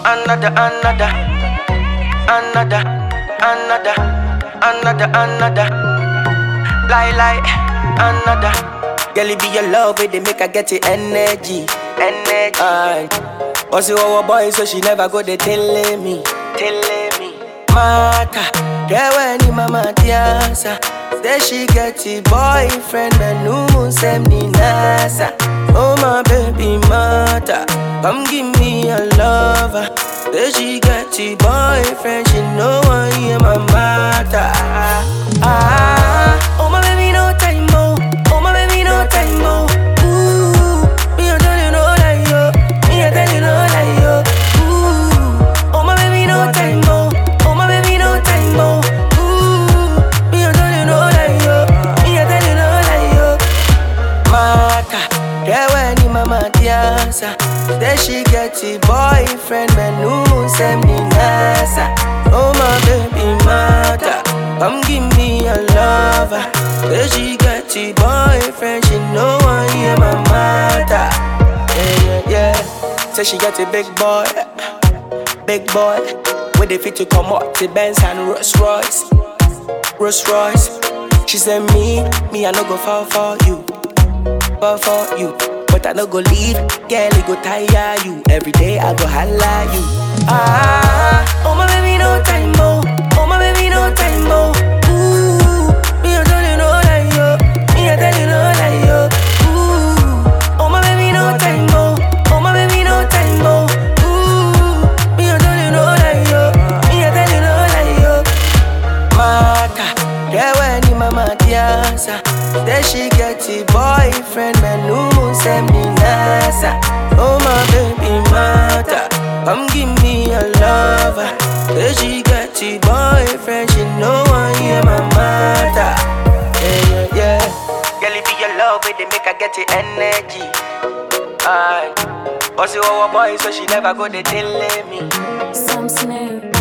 Another, another, another, another, another, another. Lie, another. Girl, it be your love, it they make her get the energy. But see our boy, so she never go they telling me. Mata, yeah when ni mama tiasa. Say she get the boyfriend, but no moon send ni nasa. Oh my baby mata, come give me a lover. Say she get the boyfriend, she know I am my mata. Oh my baby no time more, oh my baby no time more. Ooh, me I tell you no lie yo, me I tell you no lie yo. Ooh, oh my baby no time more, oh my baby no time more. Ooh, me I tell you no lie yo, me I tell you no lie yo. Mata, yeah when ni mama tiasa. Then she get the boyfriend, man who send me nasa. Oh my baby mata, come give me a lover. Then she get the boyfriend, she know I am my mata. Yeah. Say she got a big boy, with the fit to come up to Benz and Rolls Royce. She said me I no go fall for you. But I no go leave, girl, it go tire you. Every day I go holla you. Oh my baby no time more, oh my baby no time more. Ooh, me I tell you no lie yo, me I tell you no lie yo. Ooh, oh my baby no time more, oh my baby no time more. Ooh, me I tell you no lie yo, me I tell you no lie yo. Mata, yeah when ni mama tiasa. Then she get the boyfriend, man who send me nasa. Oh my baby mata, come give me a lover. Then she get the boyfriend, she know I am my mata. Yeah. Girl, it be your love, it they make her get the energy. But see our boy, so she never go they telling me. Some snare.